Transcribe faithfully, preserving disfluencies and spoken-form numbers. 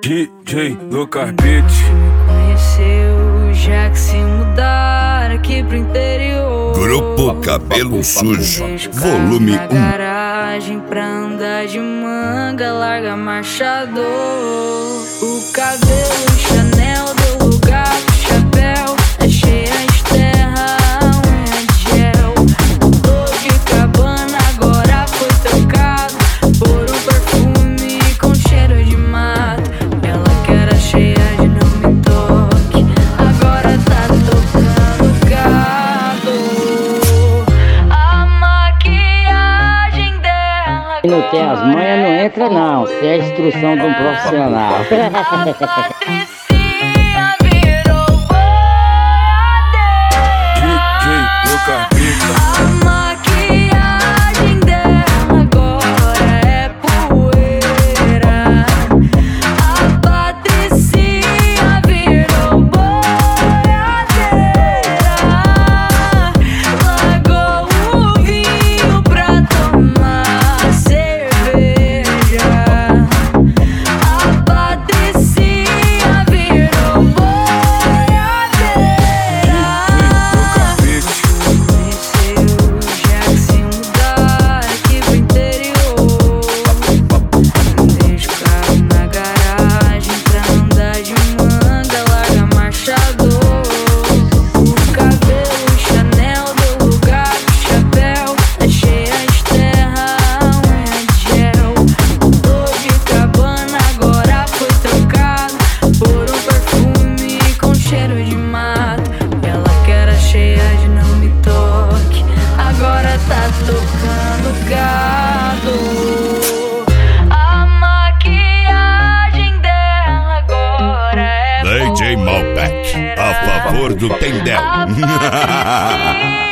D J Lucas Beats. Conheceu já que se mudar aqui pro interior. Grupo Cabelo Sujo, volume um. Garagem pra andar de manga, larga marchador. O cabelo Chanel deu lugar pro chapéu, é cheia de terra, unha de gel. Mudou de cabana, agora foi trocado por um perfume com cheiro de mato. Ela que era cheia de não me toque, agora tá tocando gado. A maquiagem dela Quem não tem as manhas não entra não, se é a instrução de um profissional. Patricinha virou boiadeira. D J Lucas Beats. A maquiagem dela agora é poeira. A Patricinha virou boiadeira. Largou o vinho pra tomar cerveja. A Patricinha virou boiadeira. Conheceu já que se mudar aqui pro interior. Deixa o carro na garagem pra andar de manga, larga marchador. O cabelo Chanel deu lugar pro chapéu, é cheia de terra, unha de gel. Mudou de cabana, agora foi trocado por um perfume com cheiro de mato. Ela que era cheia de não me toque, agora tá tocando gado. A maquiagem dela agora é D J Malbec, a favor do Tendel. a Patricinha